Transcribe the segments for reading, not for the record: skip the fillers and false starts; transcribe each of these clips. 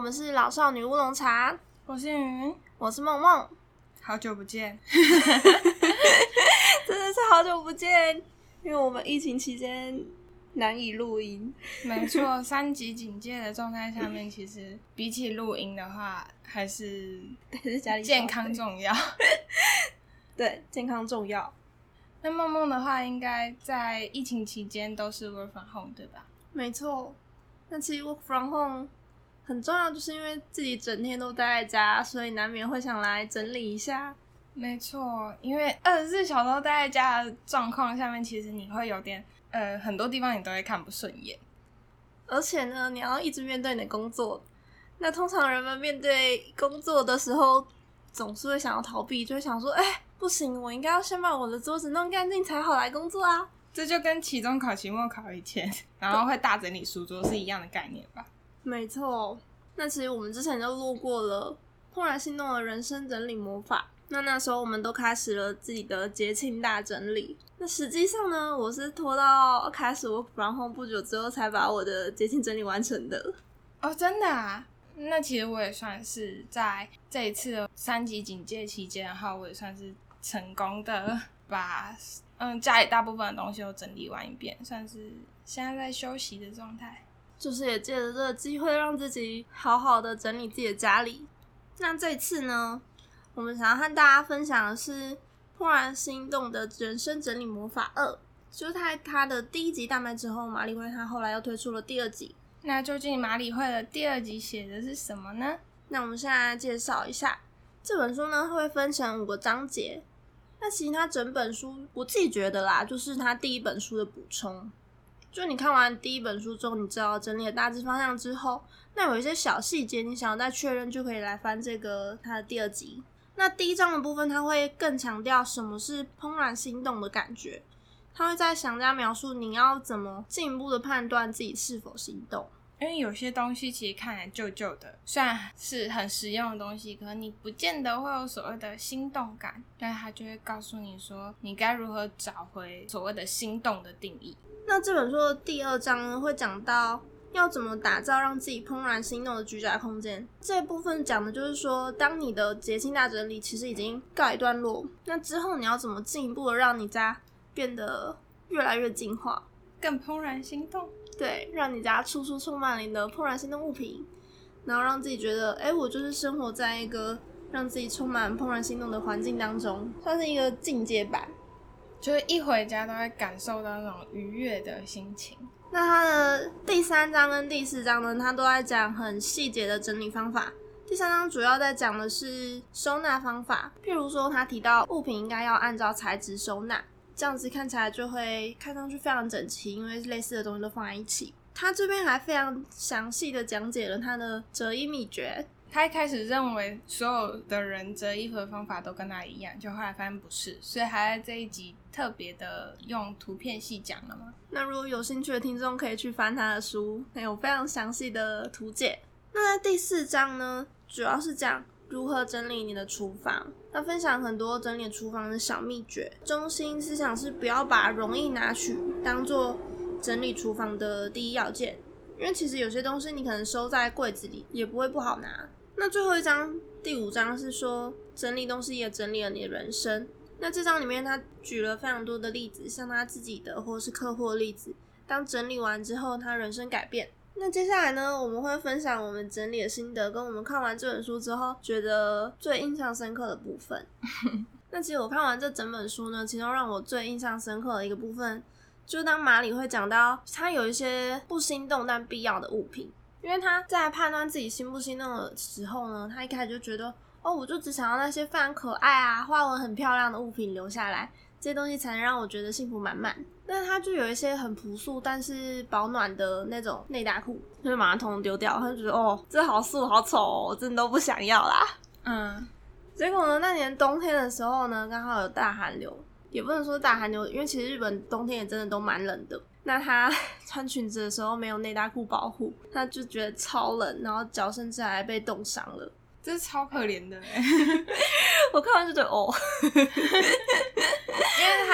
们是老少女乌龙茶， 我是云， 我是梦梦， 好久不见， 真的是好久不见，因为我们疫情期间难以录音。 没错，3级警戒的状态下面，其实比起录音的话，还是在家里健康重要。 对，健康重要。 那梦梦的话，应该在疫情期间都是 work from home 对吧？ 没错，那其实 work from home 很重要，就是因为自己整天都待在家，所以难免会想来整理一下。 没错，因为24小时都待在家的状况下面，其实你会有点很多地方你都会看不顺眼。 而且呢，你要一直面对你的工作，那通常人们面对工作的时候，总是会想要逃避，就会想说，不行，我应该要先把我的桌子弄干净才好来工作啊。 这就跟期中考、期末考以前，然后会大整理书桌是一样的概念吧？ 没错，那其实我们之前就录过了怦然心动的人生整理魔法，那时候我们都开始了自己的节庆大整理。那实际上呢，我是拖到开始work from home不久之后才把我的节庆整理完成的。 哦，真的啊？那其实我也算是在这一次的3级警戒期间的话，我也算是成功的把家里大部分的东西都整理完一遍，算是现在在休息的状态。 就是也借着这个机会让自己好好的整理自己的家里。那这一次呢，我们想要和大家分享的是怦然心动的人生整理魔法2，就是他的第1集大卖之后，麻理惠他后来又推出了第2集。 那究竟麻理惠的第2集写的是什么呢？ 那我们现在来介绍一下这本书呢，会分成5个章节。那其实它整本书我自己觉得啦，就是它第1本书的补充。就你看完第1本书之后，你知道整理了大致方向之后，那有一些小细节你想要再确认，就可以来翻它的第2集。那第1章的部分，它会更强调什么是怦然心动的感觉，它会再详加描述你要怎么进一步的判断自己是否心动。 因为有些东西其实看起来旧旧的，虽然是很实用的东西，可能你不见得会有所谓的心动感，但它就会告诉你说你该如何找回所谓的心动的定义。 那这本书的第2章呢，会讲到要怎么打造让自己怦然心动的居家空间。这一部分讲的就是说，当你的节庆大整理其实已经告一段落，那之后你要怎么进一步的让你家变得越来越进化， 更怦然心动。 对，让你家处处充满了你的怦然心动物品，然后让自己觉得我就是生活在一个让自己充满怦然心动的环境当中，算是一个进阶版， 就是一回家都会感受到那种愉悦的心情。 那它的第3章跟第4章呢，它都在讲很细节的整理方法。第3章主要在讲的是收纳方法，譬如说他提到物品应该要按照材质收纳，这样子看起来就会看上去非常整齐，因为类似的东西都放在一起。他这边还非常详细的讲解了他的折衣秘诀。 他一开始认为所有的人折衣服的方法都跟他一样，就后来发现不是，所以还在这一集特别的用图片细讲了嘛。 那如果有兴趣的听众可以去翻他的书，有非常详细的图解。那在第4章呢，主要是讲如何整理你的厨房，他分享很多整理厨房的小秘诀。中心思想是不要把容易拿取当做整理厨房的第一要件，因为其实有些东西你可能收在柜子里也不会不好拿。那最后一章第5章是说整理东西也整理了你的人生。那这章里面他举了非常多的例子，像他自己的或是客户的例子，当整理完之后他人生改变。那接下来呢，我们会分享我们整理的心得跟我们看完这本书之后觉得最印象深刻的部分。那其实我看完这整本书呢，其中让我最印象深刻的一个部分，就是当麻理会讲到他有一些不心动但必要的物品。因为他在判断自己心不心动的时候呢，他一开始就觉得我就只想要那些非常可爱啊、花纹很漂亮的物品留下来，这些东西才能让我觉得幸福满满。但是他就有一些很朴素但是保暖的那种内搭裤，就是马上统统丢掉。他就觉得这好素好丑我真的都不想要啦。结果呢，那年冬天的时候呢，刚好有大寒流，也不能说大寒流，因为其实日本冬天也真的都蛮冷的。那他穿裙子的时候没有内搭裤保护，他就觉得超冷，然后脚甚至还被冻伤了。 这是超可怜的我看完就觉得因为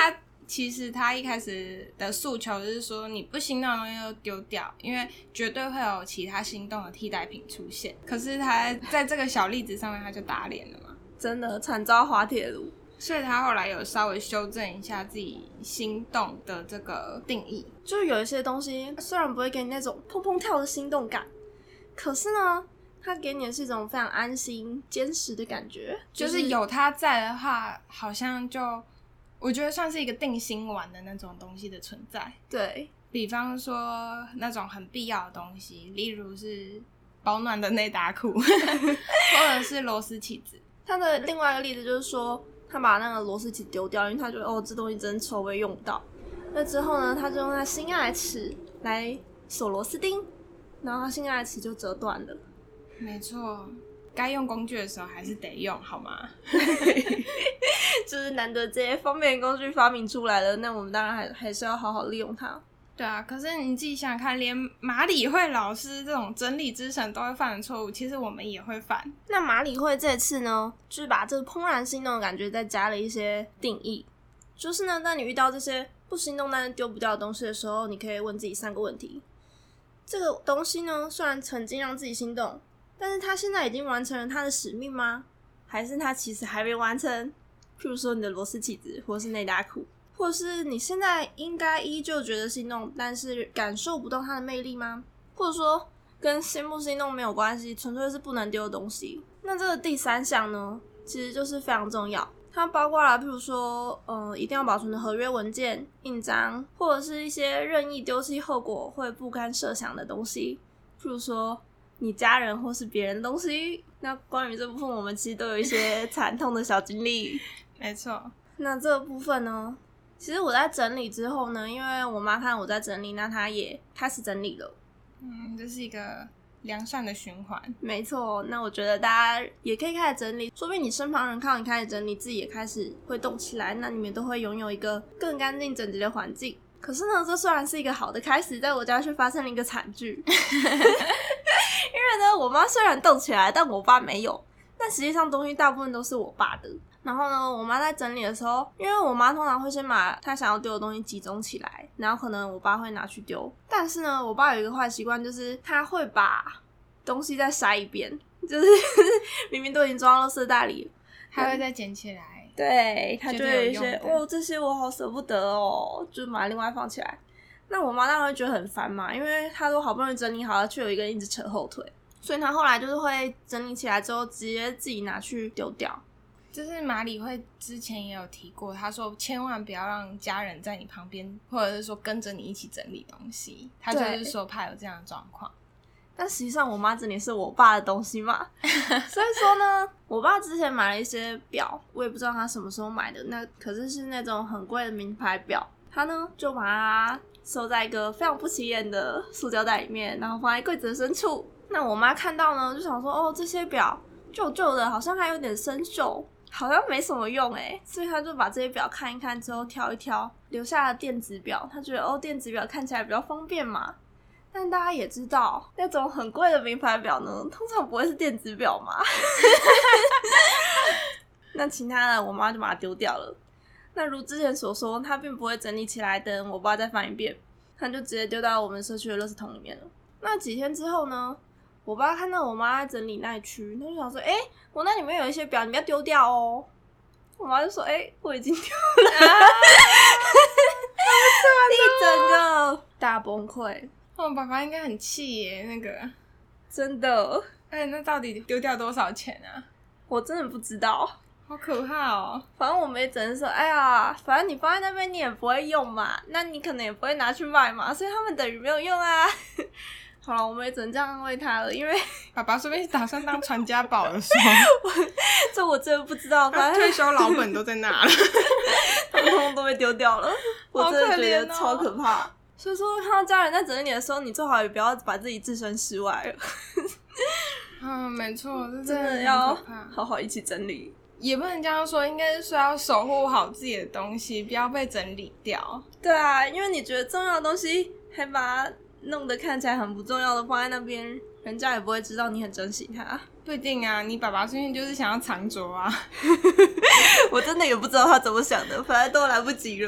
其实他一开始的诉求就是说，你不心动的东西都丢掉，因为绝对会有其他心动的替代品出现。可是他在这个小例子上面他就打脸了嘛， 真的惨遭滑铁卢。 所以他后来有稍微修正一下自己心动的这个定义， 就是有一些东西虽然不会给你那种砰砰跳的心动感，可是呢它给你的是一种非常安心坚实的感觉， 就是有他在的话好像就我觉得算是一个定心丸的那种东西的存在。 对， 比方说那种很必要的东西，例如是保暖的内搭裤或者是螺丝起子。 他的另外一个例子就是说他把那个螺丝起子丢掉，因为他觉得这东西真臭，我也用不到。那之后呢他就用他心爱的尺来锁螺丝钉，然后他心爱的尺就折断了。 没错，该用工具的时候还是得用，好吗？ 就是难得这些方便的工具发明出来了，那我们当然还是要好好利用它。 对啊，可是你自己想想看，连马里会老师这种整理之神都会犯的错误，其实我们也会犯。 那马里会这次呢，就是把这个怦然心动的感觉再加了一些定义，就是呢，当你遇到这些不心动但是丢不掉的东西的时候，你可以问自己3个问题：这个东西呢，虽然曾经让自己心动，但是它现在已经完成了它的使命吗？还是它其实还没完成？譬如说你的螺丝起子，或是内搭裤，或是你现在应该依旧觉得心动，但是感受不到它的魅力吗？或者说跟心不心动没有关系，纯粹是不能丢的东西。那这个第3项呢，其实就是非常重要，它包括了譬如说一定要保存的合约文件、印章，或者是一些任意丢弃后果会不堪设想的东西，譬如说你家人或是别人的东西。那关于这部分我们其实都有一些惨痛的小经历。 没错。 那这个部分呢，其实我在整理之后呢，因为我妈看我在整理，那她也开始整理了。 这是一个良善的循环。 没错，那我觉得大家也可以开始整理，说不定你身旁人看到你开始整理，自己也开始会动起来，那你们都会拥有一个更干净整洁的环境。可是呢，这虽然是一个好的开始，在我家却发生了一个惨剧。因为呢，我妈虽然动起来，但我爸没有。但实际上东西大部分都是我爸的。然后呢，我妈在整理的时候，因为我妈通常会先把她想要丢的东西集中起来，然后可能我爸会拿去丢。但是呢，我爸有一个坏习惯，就是他会把东西再筛一遍，就是明明都已经装到垃圾袋里了， 他会再捡起来。 对，他就会有一些这些我好舍不得哦，就把它另外放起来。那我妈当然会觉得很烦嘛，因为她都好不容易整理好了，却有一个人一直扯后腿，所以她后来就是会整理起来之后直接自己拿去丢掉。 就是马里会之前也有提过，他说千万不要让家人在你旁边，或者是说跟着你一起整理东西，他就是说怕有这样的状况。 但实际上我妈整理是我爸的东西嘛，所以说呢，我爸之前买了一些表，我也不知道他什么时候买的，那可是那种很贵的名牌表，他呢就把它收在一个非常不起眼的塑胶袋里面，然后放在柜子的深处。那我妈看到呢，就想说这些表旧旧的，好像还有点生锈，好像没什么用所以她就把这些表看一看之后挑一挑，留下了电子表。她觉得电子表看起来比较方便嘛。但大家也知道，那种很贵的名牌表呢，通常不会是电子表嘛。那其他的我妈就把它丢掉了。那如之前所说，她并不会整理起来，等我爸再翻一遍，她就直接丢到我们社区的垃圾桶里面了。那几天之后呢，我爸看到我妈在整理那一区，他就想说我那里面有一些表，你不要丢掉哦。我妈就说我已经丢了。一整个大崩溃。 我爸爸应该很气耶，那个真的。 那到底丢掉多少钱啊？ 我真的不知道， 好可怕哦。 反正我们也只能说反正你放在那边你也不会用嘛，那你可能也不会拿去卖嘛，所以他们等于没有用啊。好了，我们也只能这样安慰他了，因为爸爸说不定打算当传家宝的时候。 这我真的不知道，反正退休老本都在那了。 他们通通都被丢掉了。我真的觉得超可怕。所以说看到家人在整理的时候，你最好也不要把自己置身事外了。 没错，这真的要好好一起整理。 也不能这样说，应该是说要守护好自己的东西，不要被整理掉。 对啊，因为你觉得重要的东西还把它弄得看起来很不重要的放在那边，人家也不会知道你很珍惜它。 不一定啊，你爸爸最近就是想要藏拙啊。 我真的也不知道他怎么想的，反正都来不及了。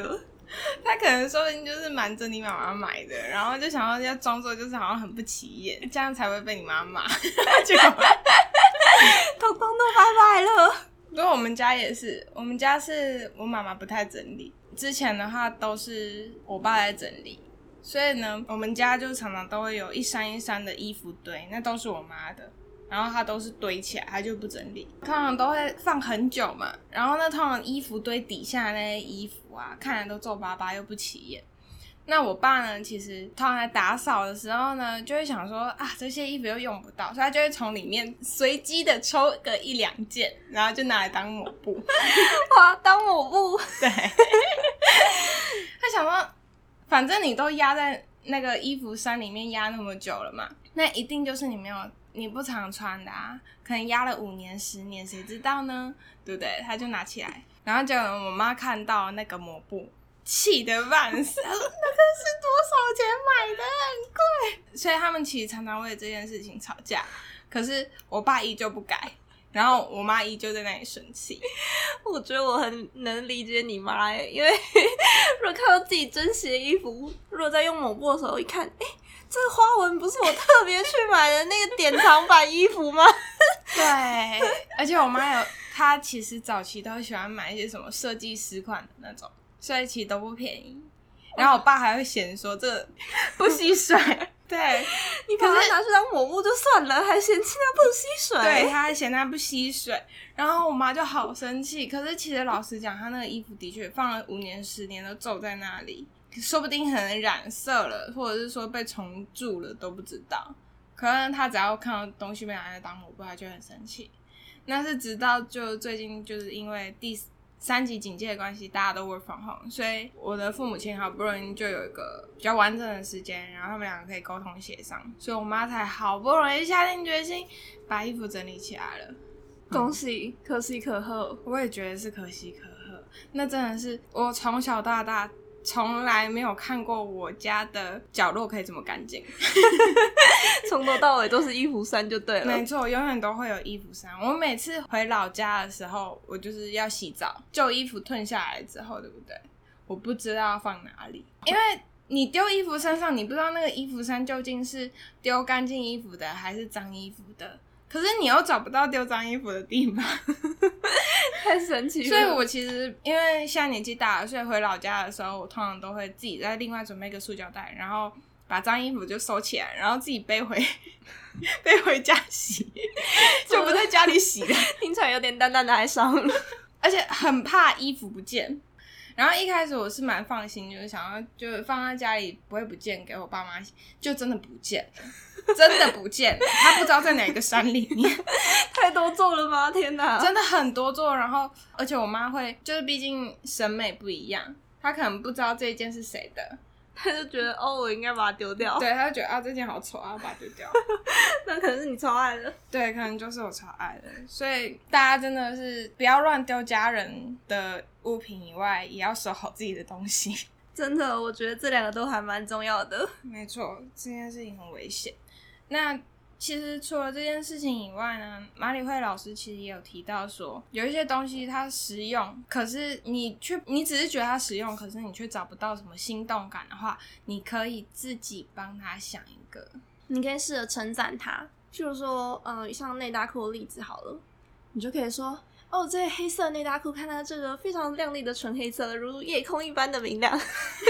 他可能说不定就是瞒着你妈妈买的，然后就想要装作就是好像很不起眼，这样才会被你妈骂。结果通通都拜拜了。 不过我们家也是，我们家是我妈妈不太整理，之前的话都是我爸在整理，所以呢，我们家就常常都会有一山一山的衣服堆，那都是我妈的。然后它都是堆起来，它就不整理，通常都会放很久嘛。然后呢，通常衣服堆底下那些衣服啊，看着都皱巴巴又不起眼。那我爸呢，其实通常在打扫的时候呢，就会想说啊，这些衣服又用不到，所以他就会从里面随机的抽个一两件，然后就拿来当抹布。 哇，当抹布。 对。他想说，反正你都压在那个衣服山里面压那么久了嘛，那一定就是你不常穿的啊，可能压了5年10年，谁知道呢？对不对？他就拿起来，然后结果我妈看到那个抹布，气得半死，她说那个是多少钱买的，很贵。所以他们其实常常为了这件事情吵架，可是我爸依旧不改，然后我妈依旧在那里生气。 我觉得我很能理解你妈耶，因为如果看到自己珍惜的衣服，如果在用抹布的时候一看，这个花纹不是我特别去买的那个典藏版衣服吗？ 对，而且我妈她其实早期都喜欢买一些什么设计师款的那种，所以其实都不便宜。然后我爸还会嫌说这不吸水，对， 你把它拿去当抹布就算了，还嫌弃它不吸水。 对，他还嫌它不吸水，然后我妈就好生气。可是其实老实讲，她那个衣服的确放了5年10年都皱在那里。说不定可能染色了，或者是说被虫蛀了都不知道。可能他只要看到东西被拿来当抹布，他就很生气。那是直到就最近就是因为第3级警戒的关系，大家都 work from home， 所以我的父母亲好不容易就有一个比较完整的时间，然后他们2个可以沟通协商，所以我妈才好不容易下定决心把衣服整理起来了。 恭喜，可喜可贺。 我也觉得是可喜可贺。那真的是我从小到大从来没有看过我家的角落可以这么干净。 从头到尾都是衣服山就对了。 没错，永远都会有衣服山。我每次回老家的时候，我就是要洗澡，旧衣服褪下来之后，对不对？我不知道要放哪里，因为你丢衣服山上，你不知道那个衣服山究竟是丢干净衣服的还是脏衣服的，可是你又找不到丢脏衣服的地方。 太神奇了。 所以我其实因为现在年纪大了，所以回老家的时候，我通常都会自己再另外准备一个塑胶袋，然后把脏衣服就收起来，然后自己背回家洗，就不在家里洗了。 听起来有点淡淡的哀伤了。 而且很怕衣服不见。然后一开始我是蛮放心，就是想要就放在家里不会不见，给我爸妈洗，就真的不见了，真的不见了，他不知道在哪个山里面。 太多座了吗？天哪， 真的很多座。然后而且我妈会就是毕竟审美不一样，她可能不知道这一件是谁的， 他就觉得我应该把它丢掉。 对，她就觉得这件好丑，要把它丢掉。 那可能是你超爱的。 对，可能就是我超爱的。所以大家真的是不要乱丢家人的物品以外，也要收好自己的东西。 真的，我觉得这2个都还蛮重要的。 没错，这件事情很危险。那其实除了这件事情以外呢，马里会老师其实也有提到说，有一些东西它实用，可是你只是觉得它实用，可是你却找不到什么心动感的话，你可以自己帮他想一个。 你可以试着称赞它，譬如说像内搭裤的例子好了，你就可以说这个黑色内搭裤，看它这个非常亮丽的纯黑色，如夜空一般的明亮。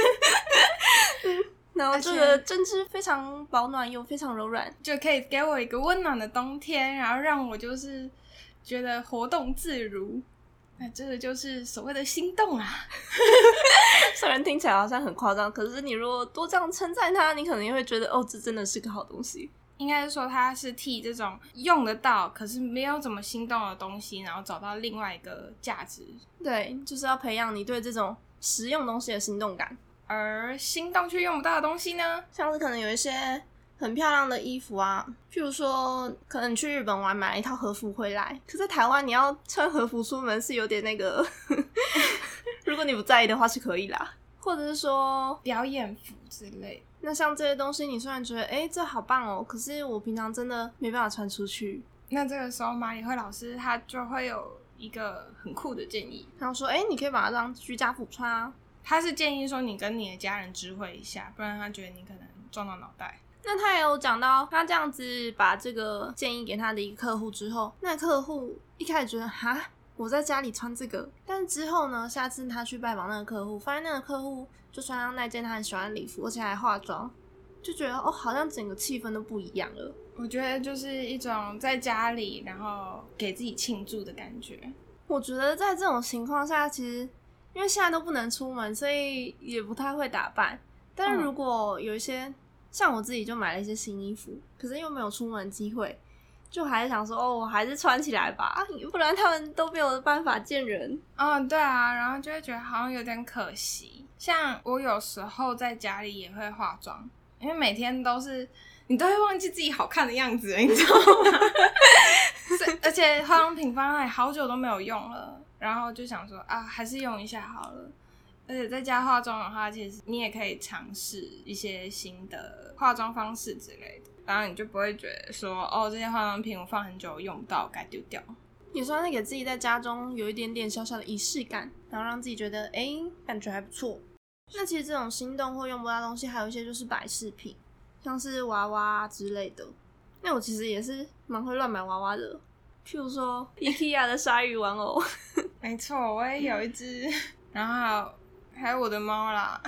然后这个针织非常保暖又非常柔软， 就可以给我一个温暖的冬天，然后让我就是觉得活动自如。那这个就是所谓的心动啊。 虽然听起来好像很夸张，可是你如果多这样称赞它，你可能也会觉得这真的是个好东西。 应该是说它是替这种用得到可是没有怎么心动的东西，然后找到另外一个价值。 对，就是要培养你对这种实用东西的心动感。 而心动却用不到的东西呢， 像是可能有一些很漂亮的衣服啊，譬如说可能你去日本玩买了一套和服回来，可是在台湾你要穿和服出门是有点那个如果你不在意的话是可以啦，或者是说表演服之类。 那像这些东西你虽然觉得这好棒可是我平常真的没办法穿出去， 那这个时候马里会老师他就会有一个很酷的建议， 他说你可以把它当居家服穿啊。 他是建议说你跟你的家人知会一下，不然他觉得你可能撞到脑袋。 那他也有讲到，他这样子把这个建议给他的一个客户之后，那客户一开始觉得哈，我在家里穿这个，但之后呢，下次他去拜访那个客户，发现那个客户就穿上那件他很喜欢的礼服，而且还化妆，就觉得哦，好像整个气氛都不一样了。 我觉得就是一种在家里然后给自己庆祝的感觉。 我觉得在这种情况下，其实因为现在都不能出门，所以也不太会打扮。但是如果有一些像我自己就买了一些新衣服，可是又没有出门机会，就还是想说哦，我还是穿起来吧，不然他们都没有办法见人。 对啊，然后就会觉得好像有点可惜。像我有时候在家里也会化妆，因为每天都是你都会忘记自己好看的样子了，你知道吗？而且化妆品放在好久都没有用了，然后就想说啊，还是用一下好了。而且在家化妆的话，其实你也可以尝试一些新的化妆方式之类的，然后你就不会觉得说哦，这些化妆品我放很久用不到，该丢掉。 也算是给自己在家中有一点点小小的仪式感，然后让自己觉得感觉还不错。那其实这种心动或用不到的东西，还有一些就是摆饰品，像是娃娃之类的。那我其实也是蛮会乱买娃娃的，譬如说 IKEA 的鲨鱼玩偶。 没错，我也有一只，然后还有我的猫啦。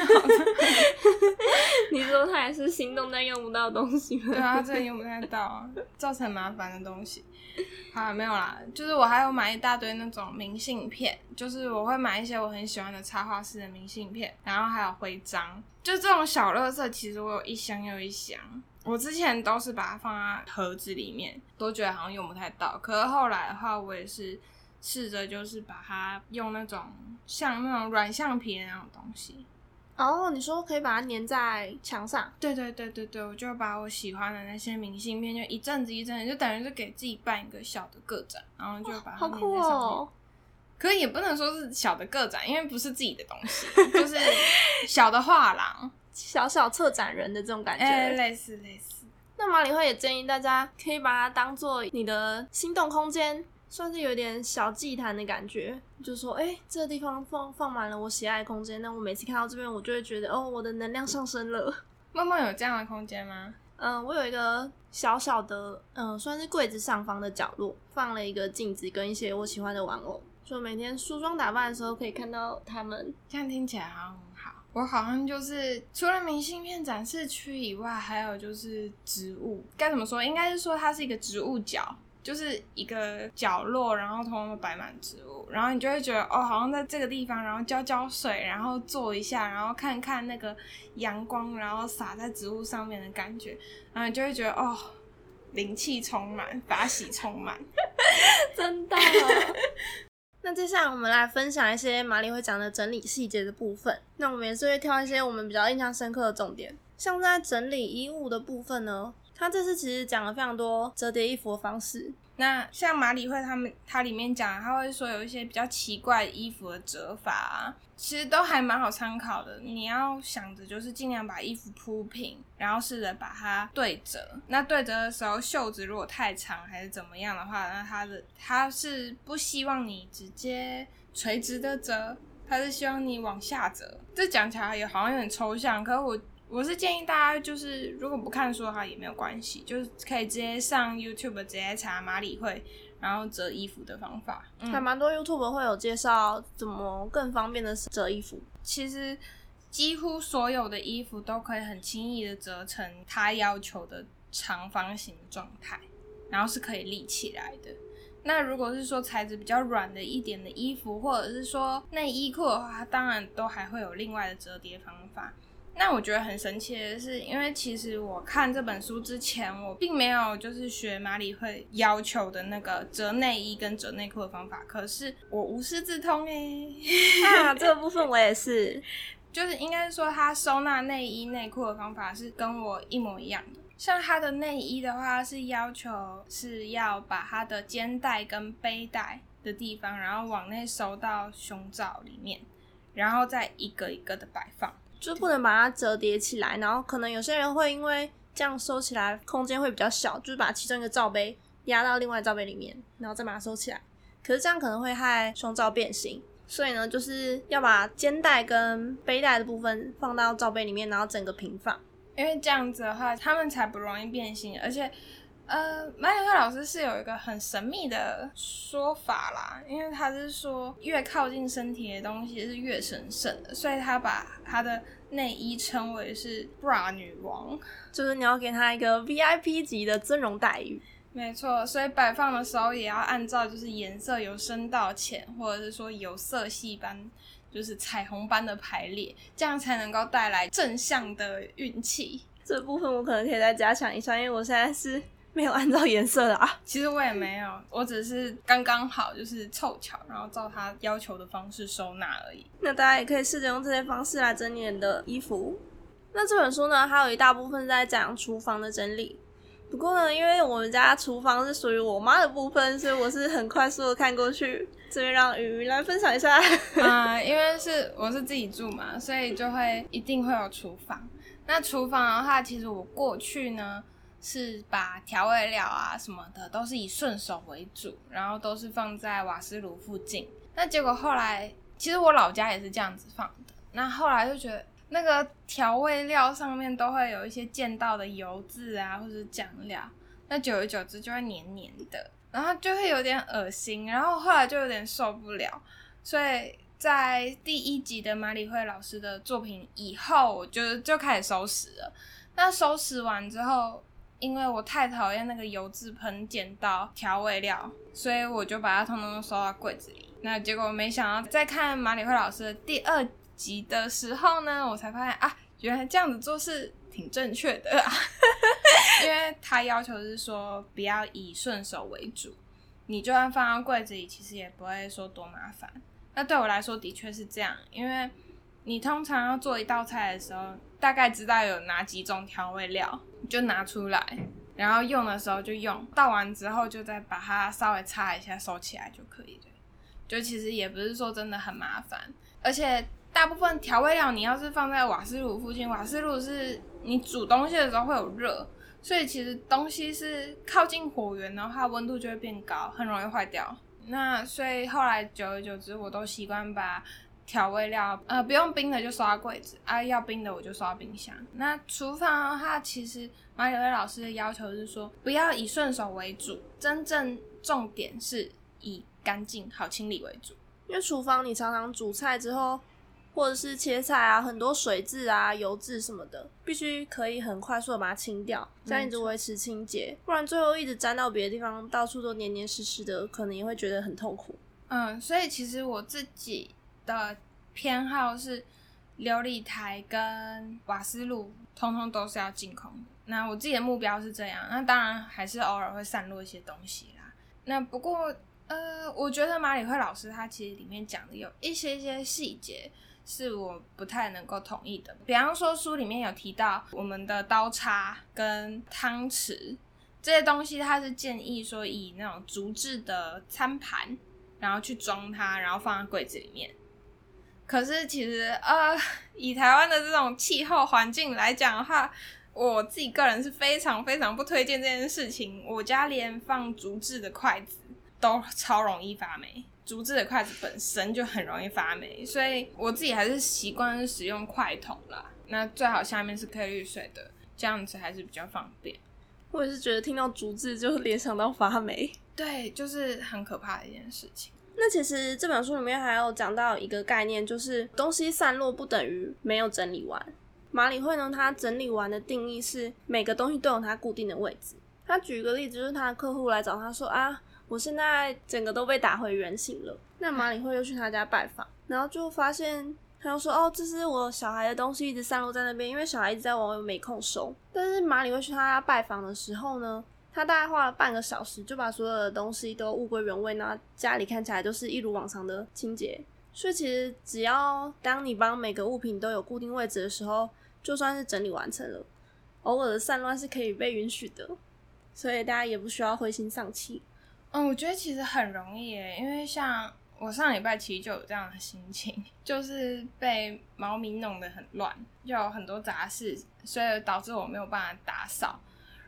你说它也是心动但用不到的东西吗？ 对啊，它真的用不太到，造成麻烦的东西。好，没有啦，就是我还有买一大堆那种明信片，就是我会买一些我很喜欢的插画师的明信片，然后还有徽章，就这种小垃圾，其实我有一箱又一箱。我之前都是把它放在盒子里面，都觉得好像用不太到，可是后来的话，我也是试着就是把它用那种像那种软橡皮的那种东西。 哦，你说可以把它粘在墙上？ 对，我就把我喜欢的那些明信片，就一阵子，就等于是给自己办一个小的个展，然后就把它粘在上面。好酷哦！可是也不能说是小的个展，因为不是自己的东西，就是小的画廊， 小小策展人的这种感觉。 类似。 那麻理惠也建议大家可以把它当做你的心动空间，算是有点小祭坛的感觉，就说这个地方放满了我喜爱的空间，那我每次看到这边我就会觉得我的能量上升了。 梦梦有这样的空间吗？ 我有一个小小的算是柜子上方的角落，放了一个镜子跟一些我喜欢的玩偶，就每天梳妆打扮的时候可以看到他们。 这样听起来好像很好。我好像就是除了明信片展示区以外，还有就是植物，该怎么说，应该是说它是一个植物角，就是一个角落，然后通通都摆满植物，然后你就会觉得好像在这个地方，然后浇水，然后坐一下，然后看看那个阳光，然后洒在植物上面的感觉，然后你就会觉得灵气充满，法喜充满。 真的。那接下来我们来分享一些麻理惠讲的整理细节的部分。那我们也是会挑一些我们比较印象深刻的重点，像在整理衣物的部分呢，他这次其实讲了非常多折叠衣服的方式。 那像麻理惠他里面讲，他会说有一些比较奇怪的衣服的折法啊，其实都还蛮好参考的。你要想着就是尽量把衣服铺平，然后试着把它对折。那对折的时候，袖子如果太长还是怎么样的话，那他是不希望你直接垂直的折，他是希望你往下折。这讲起来也好像有点抽象，可是我是建议大家就是如果不看书的话也没有关系，就是可以直接上 YouTube 直接查麻理惠然后折衣服的方法。 还蛮多 YouTube 会有介绍怎么更方便的折衣服。 其实几乎所有的衣服都可以很轻易的折成他要求的长方形状态，然后是可以立起来的。那如果是说材质比较软的一点的衣服，或者是说内衣裤的话，它当然都还会有另外的折叠方法。那我觉得很神奇的是，因为其实我看这本书之前，我并没有就是学麻理惠要求的那个折内衣跟折内裤的方法，可是我无师自通这个部分我也是， 就是应该说他收纳内衣内裤的方法是跟我一模一样的。像他的内衣的话，是要求是要把他的肩带跟背带的地方，然后往内收到胸罩里面，然后再一个一个的摆放。 就不能把它折叠起来，然后可能有些人会因为这样收起来空间会比较小，就是把其中一个罩杯压到另外罩杯里面，然后再把它收起来，可是这样可能会害胸罩变形， 所以呢，就是要把肩带跟背带的部分放到罩杯里面，然后整个平放。 因为这样子的话，他们才不容易变形。而且，马里会老师是有一个很神秘的说法啦，因为他是说越靠近身体的东西是越神圣的，所以他把他的内衣称为是 bra 女王， 就是你要给他一个 VIP 级的尊荣待遇。 没错，所以摆放的时候也要按照就是颜色由深到浅，或者是说有色系般，就是彩虹般的排列，这样才能够带来正向的运气。 这部分我可能可以再加强一下，因为我现在是没有按照颜色的啊。 其实我也没有，我只是刚刚好，就是凑巧，然后照他要求的方式收纳而已。 那大家也可以试着用这些方式来整理你的衣服。那这本书呢，还有一大部分是在讲厨房的整理。不过呢，因为我们家厨房是属于我妈的部分，所以我是很快速的看过去。这边让雨来分享一下。 因为我是自己住嘛，所以就会一定会有厨房。那厨房的话，其实我过去呢是把调味料啊什么的都是以顺手为主，然后都是放在瓦斯炉附近。那结果后来，其实我老家也是这样子放的。那后来就觉得那个调味料上面都会有一些溅到的油渍啊，或者是酱料，那久而久之就会黏黏的，然后就会有点恶心，然后后来就有点受不了，所以在第1集的马里会老师的作品以后，我就开始收拾了。那收拾完之后，因为我太讨厌那个油渍喷溅到调味料，所以我就把它通通都收到柜子里。那结果没想到在看马里会老师的第2集的时候呢，我才发现啊，原来这样子做是挺正确的啊。因为他要求是说不要以顺手为主，你就算放到柜子里，其实也不会说多麻烦。那对我来说的确是这样，因为你通常要做一道菜的时候，大概知道有哪几种调味料，你就拿出来，然后用的时候就用，倒完之后就再把它稍微擦一下收起来就可以了。就其实也不是说真的很麻烦，而且大部分调味料你要是放在瓦斯炉附近，瓦斯炉是你煮东西的时候会有热，所以其实东西是靠近火源的话，温度就会变高，很容易坏掉。那所以后来久而久之，我都习惯把调味料不用冰的就收到柜子啊，要冰的我就收到冰箱。那厨房的话，其实马里会老师的要求是说不要以顺手为主，真正重点是以干净好清理为主。 因为厨房你常常煮菜之后，或者是切菜啊，很多水渍啊、油渍什么的，必须可以很快速的把它清掉，这样一直维持清洁，不然最后一直沾到别的地方，到处都黏黏湿湿的，可能也会觉得很痛苦。 所以其实我自己的偏好是琉璃台跟瓦斯炉通通都是要净空的。那我自己的目标是这样，那当然还是偶尔会散落一些东西啦。那不过我觉得马里会老师他其实里面讲的有一些细节是我不太能够同意的。比方说书里面有提到我们的刀叉跟汤匙这些东西，他是建议说以那种竹制的餐盘然后去装它，然后放在柜子里面。可是其实以台湾的这种气候环境来讲的话，我自己个人是非常非常不推荐这件事情。我家连放竹制的筷子都超容易发霉，竹制的筷子本身就很容易发霉，所以我自己还是习惯使用筷筒啦。那最好下面是可以滤水的，这样子还是比较方便。 我也是觉得听到竹制就联想到发霉， 对，就是很可怕的一件事情。 那其实这本书里面还有讲到一个概念，就是东西散落不等于没有整理完。马里会呢，他整理完的定义是每个东西都有它固定的位置。他举一个例子，就是他的客户来找他说啊，我现在整个都被打回原形了。那马里会又去他家拜访，然后就发现他就说这是我小孩的东西一直散落在那边，因为小孩一直在玩，我没空收。但是马里会去他家拜访的时候呢，他大概花了半个小时就把所有的东西都物归原位，然后家里看起来就是一如往常的清洁。所以其实只要当你帮每个物品都有固定位置的时候，就算是整理完成了，偶尔的散乱是可以被允许的，所以大家也不需要灰心丧气。 我觉得其实很容易耶，因为像我上礼拜其实就有这样的心情，就是被猫咪弄得很乱，就有很多杂事，所以导致我没有办法打扫。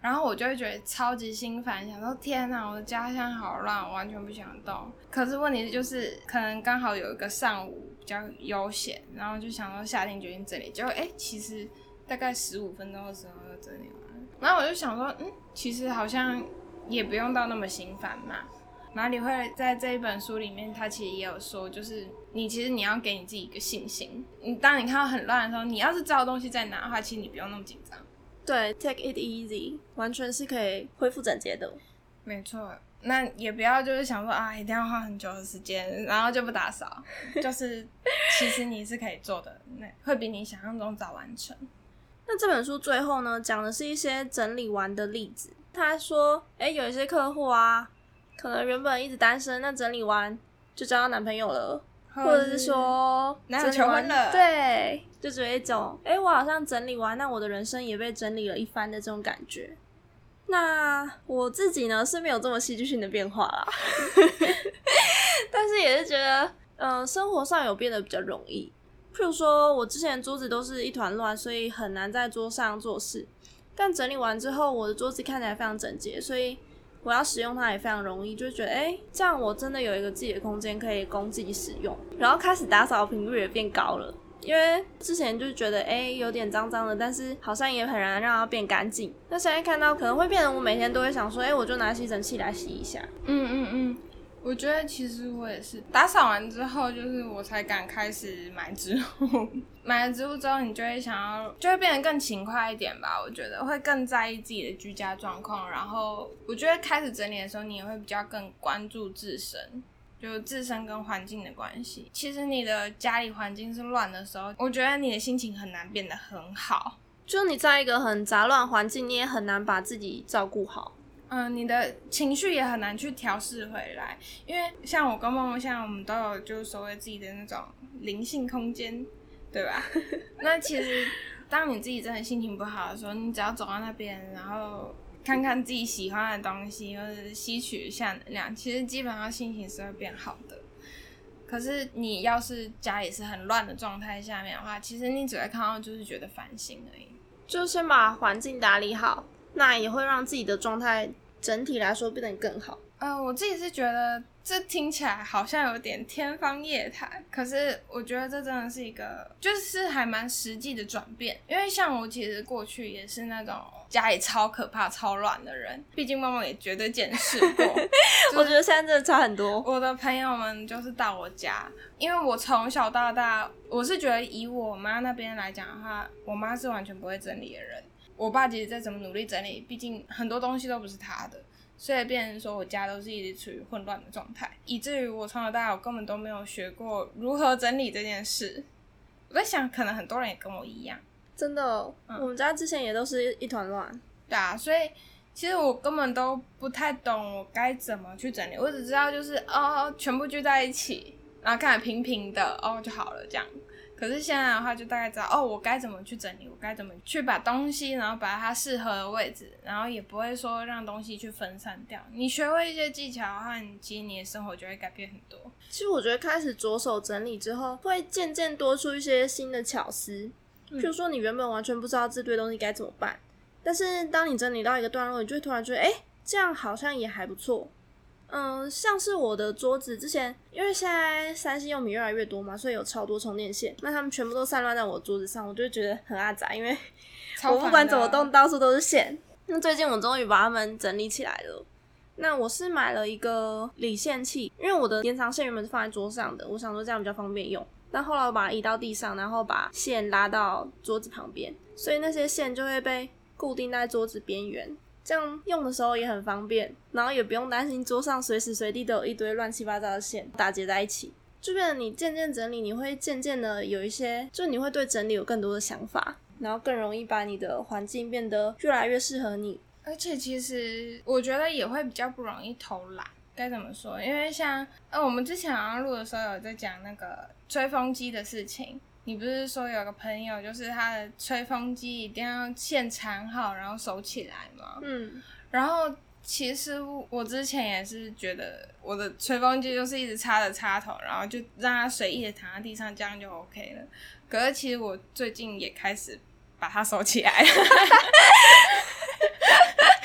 然后我就会觉得超级心烦，想说天哪，我的家现在好乱，我完全不想动。可是问题就是可能刚好有一个上午比较悠闲，然后就想说下定决心整理，结果其实大概15分钟的时候就整理完了。然后我就想说其实好像也不用到那么心烦嘛。马里会在这一本书里面，他其实也有说，就是其实你要给你自己一个信心。当你看到很乱的时候，你要是知道东西在哪的话，其实你不用那么紧张。 对 ，take it easy， 完全是可以恢复整洁的。 没错，那也不要就是想说一定要花很久的时间，然后就不打扫，就是其实你是可以做的，会比你想象中早完成。 那这本书最后呢，讲的是一些整理完的例子。他说，有一些客户啊，可能原本一直单身，那整理完就交到男朋友了，或者是说男友求婚了， 对，就只有一种我好像整理完，那我的人生也被整理了一番的这种感觉。那我自己呢是没有这么戏剧性的变化啦，但是也是觉得生活上有变得比较容易。譬如说我之前桌子都是一团乱，所以很难在桌上做事，但整理完之后我的桌子看起来非常整洁，所以我要使用它也非常容易，就觉得这样我真的有一个自己的空间可以供自己使用，然后开始打扫频率也变高了。因为之前就觉得有点脏脏的，但是好像也很难让它变干净。那现在看到可能会变成我每天都会想说我就拿吸尘器来吸一下。 我觉得其实我也是打扫完之后，就是我才敢开始买植物。买了植物之后，你就会变得更勤快一点吧。我觉得会更在意自己的居家状况，然后我觉得开始整理的时候，你也会比较更关注自身。就自身跟环境的关系，其实你的家里环境是乱的时候，我觉得你的心情很难变得很好。 就你在一个很杂乱环境，你也很难把自己照顾好。 你的情绪也很难去调试回来，因为像我跟梦梦，现在我们都有就是所谓自己的那种灵性空间，对吧？那其实当你自己真的心情不好的时候，你只要走到那边，然后看看自己喜欢的东西，或者是吸取一下能量，其实基本上心情是会变好的。可是你要是家里是很乱的状态下面的话，其实你只会看到就是觉得烦心而已。 就先把环境打理好，那也会让自己的状态整体来说变得更好。 我自己是觉得这听起来好像有点天方夜谭，可是我觉得这真的是一个就是还蛮实际的转变。因为像我其实过去也是那种家里超可怕超乱的人，毕竟梦梦也绝对见识过我觉得现在真的差很多。 我的朋友们就是到我家，因为我从小到大，我是觉得以我妈那边来讲的话，我妈是完全不会整理的人。我爸其实再怎么努力整理，毕竟很多东西都不是他的，所以变成说我家都是一直处于混乱的状态，以至于我从小到大我根本都没有学过如何整理这件事。我在想可能很多人也跟我一样， 真的我们家之前也都是一团乱。 对啊，所以其实我根本都不太懂我该怎么去整理，我只知道就是全部聚在一起，然后看起来平平的就好了这样。可是现在的话就大概知道我该怎么去整理，我该怎么去把东西然后把它适合的位置，然后也不会说让东西去分散掉。你学会一些技巧的话，其实你的生活就会改变很多。 其实我觉得开始着手整理之后，会渐渐多出一些新的巧思。譬如说你原本完全不知道这堆东西该怎么办，但是当你整理到一个段落，你就会突然觉得这样好像也还不错。像是我的桌子之前，因为现在3C 用品越来越多嘛，所以有超多充电线，那他们全部都散乱在我的桌子上，我就觉得很阿杂，因为我不管怎么动，到处都是线。那最近我终于把它们整理起来了。那我是买了一个理线器，因为我的延长线原本是放在桌上的，我想说这样比较方便用。但后来我把它移到地上，然后把线拉到桌子旁边，所以那些线就会被固定在桌子边缘。这样用的时候也很方便，然后也不用担心桌上随时随地都有一堆乱七八糟的线打结在一起，就变成你渐渐整理，你会渐渐的有一些，就你会对整理有更多的想法，然后更容易把你的环境变得越来越适合你。 而且其实我觉得也会比较不容易偷懒，该怎么说？因为像我们之前好像录的时候有在讲那个吹风机的事情，你不是说有个朋友就是他的吹风机一定要线缠好然后收起来吗？然后其实我之前也是觉得我的吹风机就是一直插着插头，然后就让它随意的躺在地上，这样就 OK 了。可是其实我最近也开始把它收起来了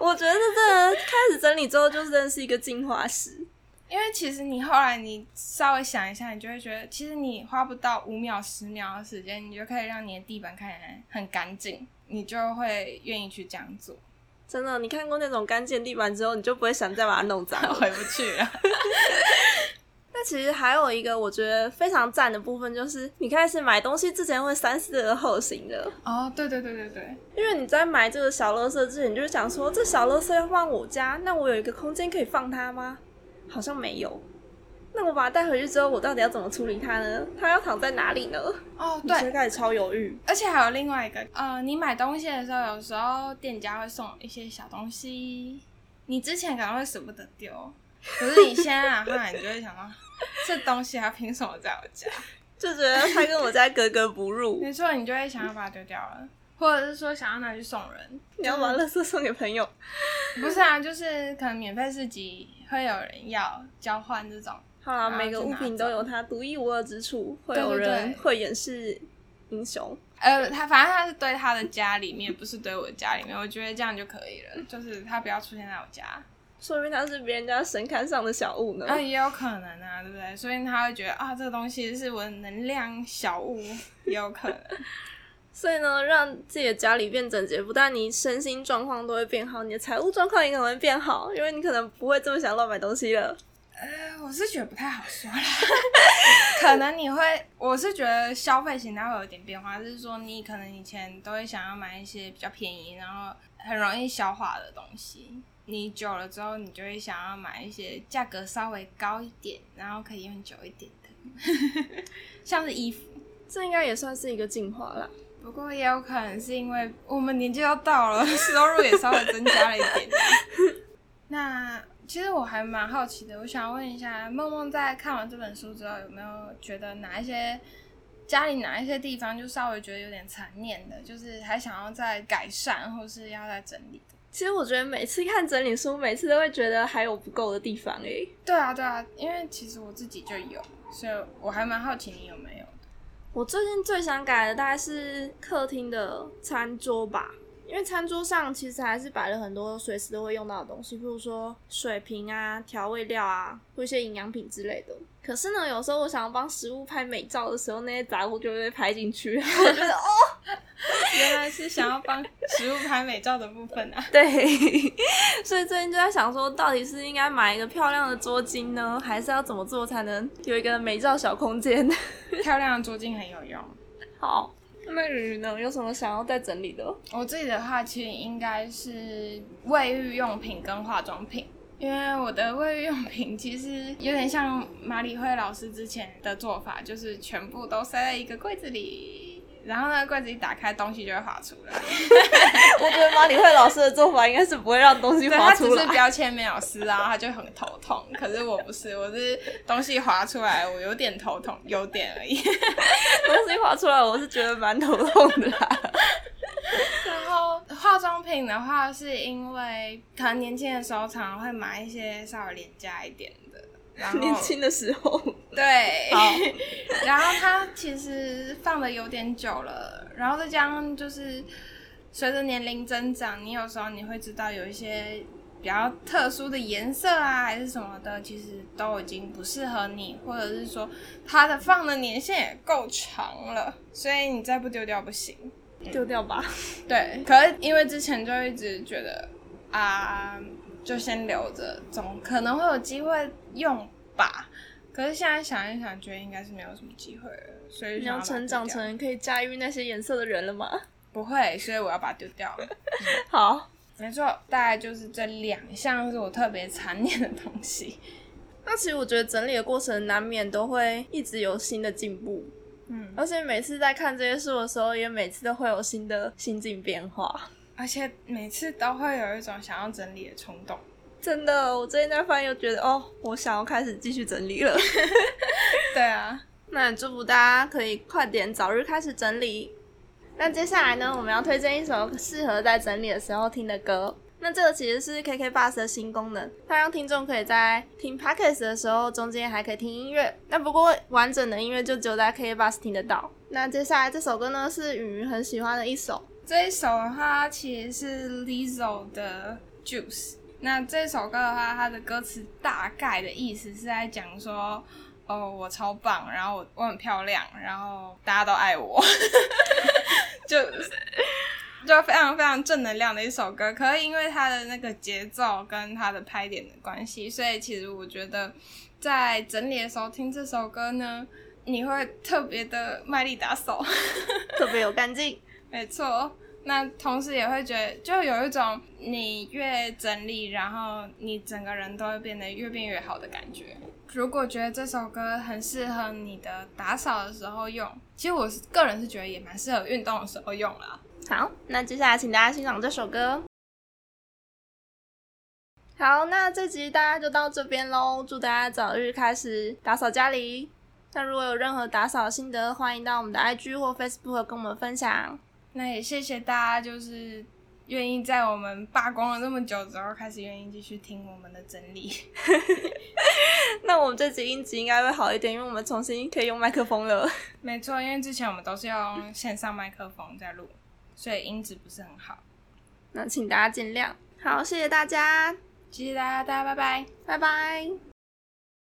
我觉得真的开始整理之后，就真的是一个进化史。 因为其实你后来你稍微想一下，你就会觉得，其实你花不到5秒、10秒的时间，你就可以让你的地板看起来很干净，你就会愿意去这样做。 真的，你看过那种干净地板之后，你就不会想再把它弄脏了， 回不去了。 那其实还有一个我觉得非常赞的部分，就是你开始买东西之前会三思而后行的。 哦，对对对对对， 因为你在买这个小垃圾之前，你就会想说，这小垃圾要放我家，那我有一个空间可以放它吗？好像没有。那我把它带回去之后，我到底要怎么处理它呢？它要躺在哪里呢？ 哦，对， 你就开始超犹豫。 而且还有另外一个，你买东西的时候，有时候店家会送一些小东西，你之前可能会舍不得丢，可是你现在的话，你就会想到，这东西它凭什么在我家？ 就觉得它跟我家格格不入。 没错，你就会想要把它丢掉了，或者是说想要拿去送人。 你要把垃圾送给朋友？ 不是啊，就是可能免费市集会有人要交换这种。 好啦，每个物品都有它独一无二之处，会有人慧眼识英雄。 他反正他是对他的家里面，不是对我的家里面，我觉得这样就可以了，就是他不要出现在我家。 说明他是别人家神龛上的小物呢。 也有可能啊，对不对？所以他会觉得啊，这个东西是我的能量小物，也有可能。 所以呢，让自己的家里变整洁，不但你身心状况都会变好，你的财务状况也可能会变好，因为你可能不会这么想乱买东西了。 我是觉得不太好说啦。可能你会，我是觉得消费形态会有点变化，就是说你可能以前都会想要买一些比较便宜，然后很容易消化的东西。你久了之后，你就会想要买一些价格稍微高一点，然后可以用久一点的，像是衣服， 这应该也算是一个进化啦。 不过也有可能是因为我们年纪都到了，收入也稍微增加了一点。那其实我还蛮好奇的，我想问一下，梦梦在看完这本书之后，有没有觉得家里哪一些地方就稍微觉得有点残念的，就是还想要再改善，或是要再整理的？ 其实我觉得每次看整理书，每次都会觉得还有不够的地方欸。 对啊，对啊，因为其实我自己就有，所以我还蛮好奇你有没有的。 我最近最想改的大概是客厅的餐桌吧，因为餐桌上其实还是摆了很多随时都会用到的东西，比如说水瓶啊、调味料啊，或一些营养品之类的。可是呢，有时候我想要帮食物拍美照的时候，那些杂物就会被拍进去，我觉得原来是想要帮食物拍美照的部分啊。 对，所以最近就在想说，到底是应该买一个漂亮的桌巾呢，还是要怎么做才能有一个美照小空间？ 漂亮的桌巾很有用。 好，那鱼呢？有什么想要再整理的？ 我自己的话，其实应该是卫浴用品跟化妆品。因为我的卫浴用品其实有点像马里慧老师之前的做法，就是全部都塞在一个柜子里，然后呢柜子一打开，东西就会滑出来。 我觉得马里慧老师的做法应该是不会让东西滑出来， 对，他只是标签没有撕啊，他就很头痛。可是我不是，我是东西滑出来，我有点头痛，有点而已。 东西滑出来，我是觉得蛮头痛的啦。 然后化妆品的话，是因为可能年轻的时候常常会买一些稍微廉价一点的，然后年轻的时候， 对， 好， 然后它其实放的有点久了，然后再加上就是随着年龄增长，你有时候你会知道有一些比较特殊的颜色啊，还是什么的，其实都已经不适合你，或者是说它的放的年限也够长了，所以你再不丢掉不行。 丢掉吧。 对，可是因为之前就一直觉得就先留着，总可能会有机会用吧。可是现在想一想，觉得应该是没有什么机会了，所以你要成长成可以驾驭那些颜色的人了吗？ 不会，所以我要把它丢掉了。 好， 没错，大概就是这2项是我特别残念的东西。 那其实我觉得整理的过程难免都会一直有新的进步。而且每次在看这些书的时候，也每次都会有新的心境变化， 而且每次都会有一种想要整理的冲动。 真的，我最近在翻又觉得我想要开始继续整理了。 对啊， 那祝福大家可以快点早日开始整理。那接下来呢，我们要推荐一首适合在整理的时候听的歌。那这个其实是 KKBOX 的新功能，它让听众可以在听 Podcast 的时候中间还可以听音乐，那不过完整的音乐就只有在 KKBOX 听得到。那接下来这首歌呢，是云云很喜欢的一首。 这一首的话其实是 Lizzo 的 Juice。那这首歌的话，它的歌词大概的意思是在讲说，哦，我超棒，然后我很漂亮，然后大家都爱我，就非常非常正能量的一首歌。可是因为它的那个节奏跟它的拍点的关系，所以其实我觉得在整理的时候听这首歌呢，你会特别的卖力打手， 特别有干劲。 没错。那同时也会觉得，就有一种你越整理，然后你整个人都会变得越变越好的感觉。如果觉得这首歌很适合你的打扫的时候用，其实我个人是觉得也蛮适合运动的时候用啦。 好，那接下来请大家欣赏这首歌。好，那这集大家就到这边咯，祝大家早日开始打扫家里。那如果有任何打扫心得，欢迎到我们的 IG 或 Facebook 跟我们分享。 那也谢谢大家，就是愿意在我们罢工了那么久之后，开始愿意继续听我们的整理。 那我们这集音质应该会好一点，因为我们重新可以用麦克风了。 没错，因为之前我们都是用线上麦克风在录，所以音质不是很好。 那请大家见谅。好，谢谢大家， 谢谢大家，大家拜拜， 拜拜。